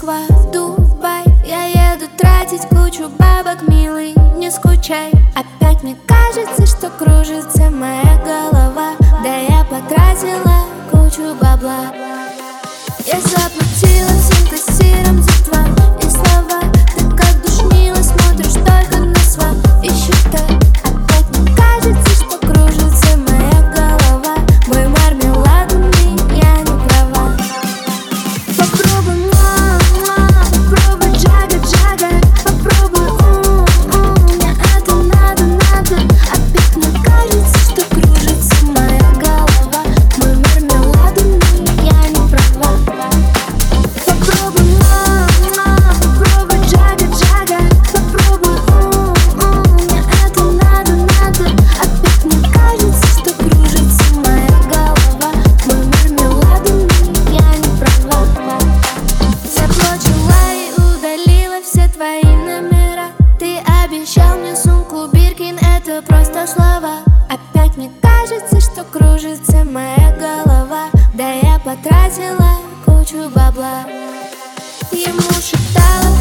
Москва, Дубай. Я еду тратить кучу бабок, милый, не скучай. Опять мне кажется, что кружится моя голова. Да я потратила кучу бабла. Я заплатила всем кассирам за твои слова. Ты как душнила, смотришь только на свои счета. Опять мне кажется, что кружится моя голова. Мой мармеладный, я не права. Попробуй, попробуй джага-джага. Попробуй, мне это надо. Опять мне кажется, что кружится моя голова. Мой мармеладный, я не права. Попробуй, джага-джага. Попробуй, мне это надо. Опять мне кажется, что кружится моя голова. Мой мармеладный, я не права. Заблочила и удалила все твои номера. Ты обещал мне сумку Биркин, это просто слова. Опять мне кажется, что кружится моя голова. Да я потратила кучу бабла. Ему шептала